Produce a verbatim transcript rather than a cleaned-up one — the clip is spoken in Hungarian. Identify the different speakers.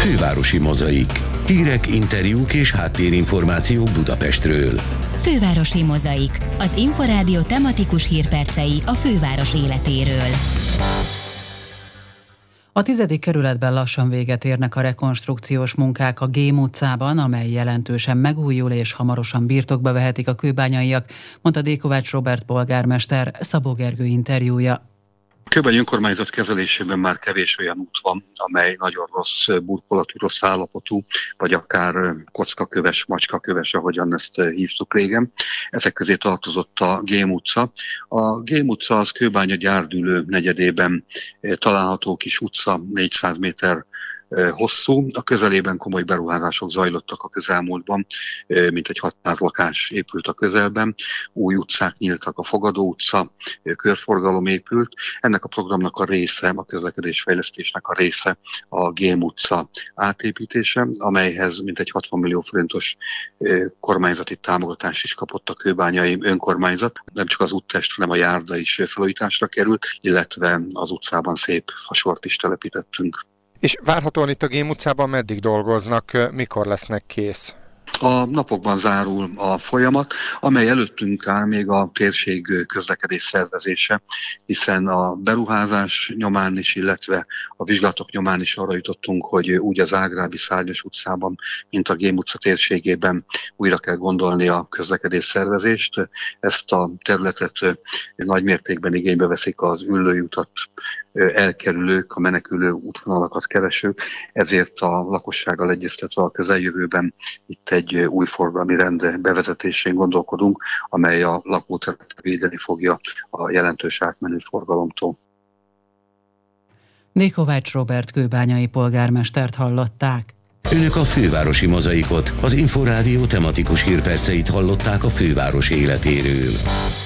Speaker 1: Fővárosi Mozaik. Hírek, interjúk és háttérinformációk Budapestről.
Speaker 2: Fővárosi Mozaik. Az Inforádió tematikus hírpercei a főváros életéről.
Speaker 3: A tizedik kerületben lassan véget érnek a rekonstrukciós munkák a Gém utcában, amely jelentősen megújul és hamarosan birtokba vehetik a kőbányaiak, mondta Dékovács Róbert polgármester. Szabó Gergő interjúja.
Speaker 4: A kőbánya önkormányzat kezelésében már kevés olyan út van, amely nagyon rossz burkolatú, rossz állapotú, vagy akár kockaköves, macskaköves, ahogyan ezt hívtuk régen. Ezek közé tartozott a Gém utca. A Gém utca az Kőbánya gyárdülő negyedében található kis utca, négyszáz méter hosszú. A közelében komoly beruházások zajlottak a közelmúltban, mintegy hatszáz lakás épült a közelben, új utcák nyíltak, a Fogadó utca, körforgalom épült. Ennek a programnak a része, a közlekedésfejlesztésnek a része a Gém utca átépítése, amelyhez mintegy hatvan millió forintos kormányzati támogatást is kapott a kőbányai önkormányzat. Nem csak az úttest, hanem a járda is felújításra került, illetve az utcában szép fasort is telepítettünk.
Speaker 5: És várhatóan itt a Gém utcában meddig dolgoznak, mikor lesznek kész?
Speaker 4: A napokban zárul a folyamat, amely előttünk áll még a térség közlekedés szervezése, hiszen a beruházás nyomán is, illetve a vizsgálatok nyomán is arra jutottunk, hogy úgy az Ágrábi Szárnyas utcában, mint a Gém utca térségében újra kell gondolni a közlekedés szervezést. Ezt a területet nagy mértékben igénybe veszik az Üllőjutat elkerülők, a menekülő útvonalakat keresők, ezért a lakossággal egyeztetve a közeljövőben itt egy új forgalmi rend bevezetésén gondolkodunk, amely a lakóterületet védeni fogja a jelentős átmenő forgalomtól.
Speaker 3: Dékovács Róbert kőbányai polgármestert hallották.
Speaker 1: Önök a Fővárosi Mozaikot, az Inforádió tematikus hírperceit hallották a főváros életéről.